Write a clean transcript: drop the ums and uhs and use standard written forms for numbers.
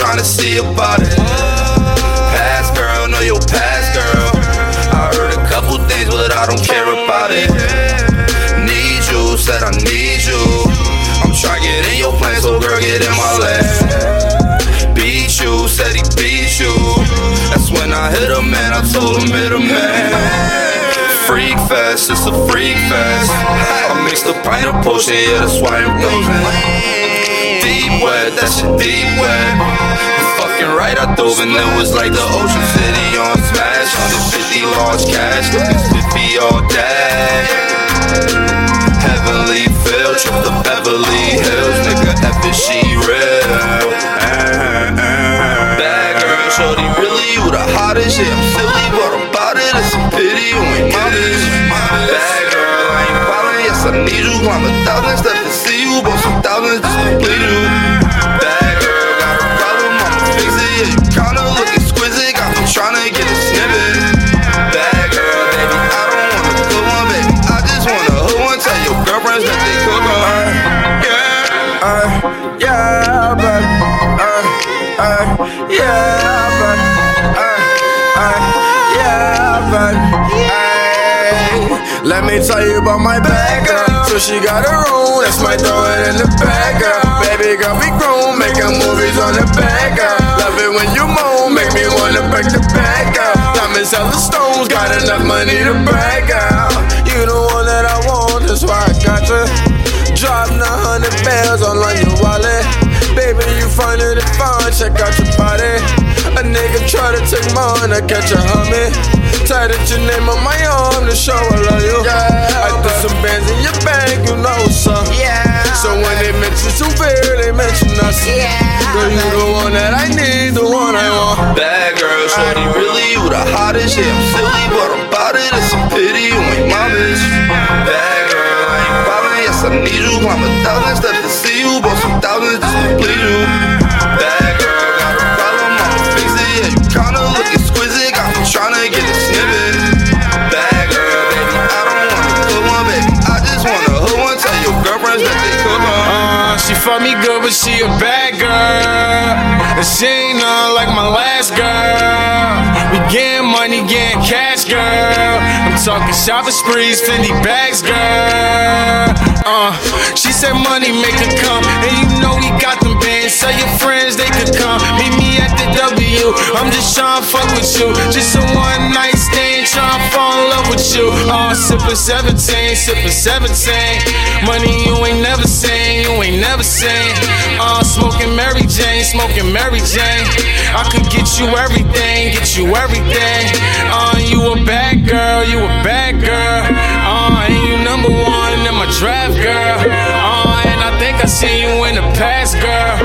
tryna see about it. Past girl, know your past girl. I heard a couple things, but I don't care about it. Need you, said I need you. I'm tryna get in your plan, so girl, get in my lap. Beat you, said he beat you. That's when I hit a man, I told him hit a man. Freak fest, it's a freak fest. I mixed a pint of potion, yeah, that's why I'm dozing. Deep wet, that shit deep wet. You're fucking right, I dove and it was like the Ocean City on smash. 150 large cash, looking spiffy all day. Heavenly feel, trip to Beverly Hills, nigga, F is she real. Bad girl, shorty, really, you the hottest. Yeah, I'm silly, but I'm bout it. It's a pity, you ain't modest. Bad girl, I ain't ballin', yes, I need you. Climb 1,000 steps to see you, bought some thousands just to please you. Bad girl, got a problem, I'ma fix it. Yeah, you kinda look exquisite, got me tryna get a snippet. Bad girl, baby, I don't want a good one, baby. I just want a hood one. Tell your girlfriends that they cook on. Yeah, baby. Yeah, baby. Yeah, baby. Let me tell you about my bad girl. So she got her own, that's my throw it in the bag, girl. Baby girl, we grown, making movies on the bag, girl. Love it when you moan, make me wanna break the bag, girl. Diamonds, selling stones, got enough money to brag, girl. You the one that I want, that's why I got you. Dropping 100 bells all on your wallet. Baby, you find it fun, check out your body. A nigga try to take mine, I catch a humming. Tatted your name on my arm to show I love you. I threw some bands in your bag, you know what's up. So when they mention Severe, they mention us. Girl, you the one that I need, the one I want. Bad girl, shorty, really, you the hottest. Yeah, I'm silly, but I'm bout it. It's a pity, you ain't my bitch. Bad girl, I ain't ballin', yes, I need you. Climb 1,000 steps to see you, bought some thousands just to please you. Bad girl, got a problem, I'ma fix it. Yeah, you kinda look exquisite, got me tryna get a snippet. Bad girl, baby, I don't want a good one, baby. I just want a hood one. Tell your girlfriends that they cook on. She fuck me good, but she a bad girl. And she ain't nothing like my last girl. We getting money, getting cash, girl. I'm talking shopping sprees, Fendi bags, girl. She said money make her come, and you know we got them bands. Tell your friends they could come, meet me at the W. I'm just tryna fuck with you, just a one night stand, tryna fall in love with you. Sippin' 17, sippin' 17. Money you ain't never seen, you ain't never seen. Smoking Mary Jane, smoking Mary Jane. I could get you everything, get you everything. You a bad girl, you a bad girl. And you number one in my draft, girl. And I think I see you in the past, girl.